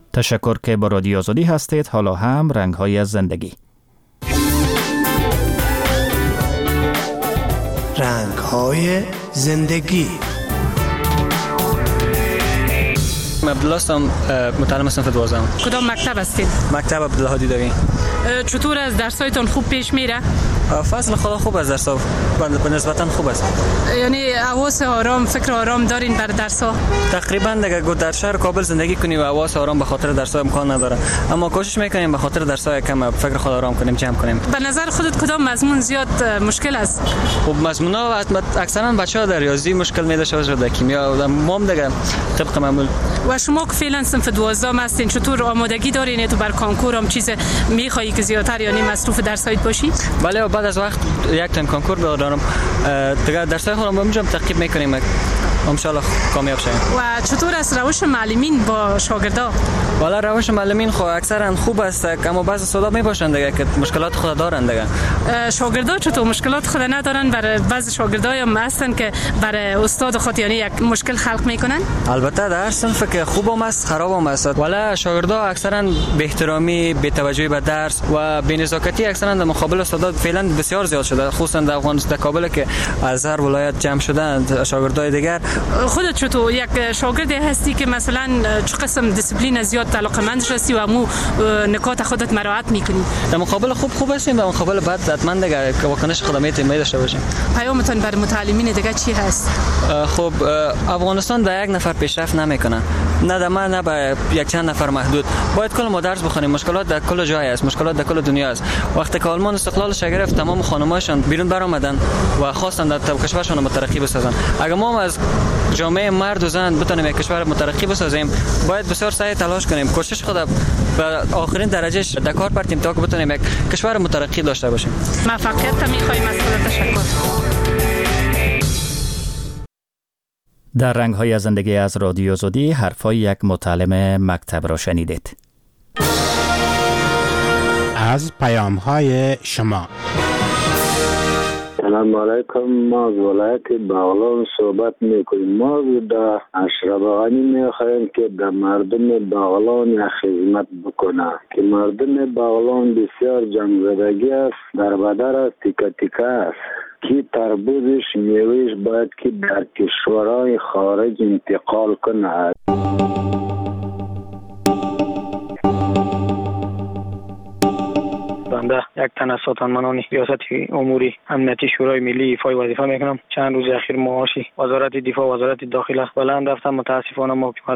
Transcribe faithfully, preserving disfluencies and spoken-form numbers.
تشکر که با رادیو آزادی هستید. حالا هم رنگ‌های از زندگی. رنگ‌های زندگی. عبدالله هستم، متعلم صنف دوازدهم. کدام مکتب هستید؟ مکتب عبدالهادی داری. چطور از درسایتون خوب پیش میره؟ فصل خدا خوب از درس‌ها به نسبتاً خوب است. یعنی حواس آرام، فکر آرام دارین بر درس‌ها؟ تقریباً دیگه گو در شهر کابل زندگی کنی و حواس آرام به خاطر درس‌ها امکان نداره، اما کوشش میکنیم به خاطر درس‌ها کم فکر خود آرام کنیم، جمع کنیم. به نظر خودت کدام مضمون زیاد مشکل است؟ خب مضمونا اکثرا بچه‌ها در ریاضی مشکل می‌داشته و در کیمیا ما دیگه طبق معمول. و شما که فعلا صنف دوازدهم هستین، چطور آمادگی دارین تو بر کنکور هم چیز می‌خوایی که زیادتر یعنی مصروف درسایت باشی؟ بله، بعد از وقت یک تایم کنکور دارم دیگه، درسای خودم رو می‌جام تعقیب می‌کنیم ان شاء الله کامیاب شیم. و چطور است روش معلمین با شاگردا؟ والا روش معلمین خو اکثرا خوب است، اما بعضی استادا میباشند دیگه که مشکلات خود دارند دیگه. شاگردا چطور مشکلات خود ندارن؟ برای بعضی شاگردا هم هستن که برای استاد خود یعنی یک مشکل خلق میکنن. البته در صنف که خوبم است خرابم است، والا شاگردا اکثرا بی احترامی، بی توجهی به درس و بی نزاکتی اکثرا در مقابل استادا فعلا بسیار زیاد شده، خصوصا در افغانستان کابل که از هر ولایت جمع شدند شاگردای دیگر. خودت چطور یک شاگردی هستی که مثلا چه قسم دیسپلین زیاد علاقه‌مند هستی و مو نکات خودت مراعات میکنی؟ در مقابل خوب خوب هستیم، در مقابل بد حتما دیگه واکنش خدمات می داشته باشیم. پیامتون بر متعلمین دیگه چی هست؟ خب افغانستان در یک نفر پیشرفت نمیکنه، نه در من نه به یک چند نفر محدود. باید کل ما درس بخونیم، مشکلات در کل جای است، مشکلات در کل دنیا است. وقتی که آلمان استقلالش گرفت تمام خانم‌هاشون بیرون برآمدن و خواستن در کشورشون مترقی بسازن. اگر ما از جامعه مرد و زن بتونیم یک کشور مترقی بسازیم، باید بسیار سعی تلاش کنیم، کوشش خود به آخرین درجهش در کار بردیم تا که بتونیم یک کشور مترقی داشته باشیم. موفقیت می‌خوایم. از خودت تشکر. در رنگ‌های از زندگی از رادیو آزادی حرفای یک متعلم مکتب را شنیدید. از پیام‌های شما. سلام علیکم، ما از ولایت بغلان صحبت میکنیم. ما در اشرف غنی میخوایم که در مردم بغلان یک خدمت بکنه که مردم بغلان بسیار جنگ زدگی است، در بدر است، تیکه تیکه است که تربوزش میوهش باید که در کشورهای خارج انتقال کنه. بنده یک تن از ساتانمنان ریاست امور امنیتی شورای ملی ایفای وظیفه میکنم. چند روز اخیر معاشی وزارت دفاع و وزارت داخله بلند رفتم، متاسفانه ما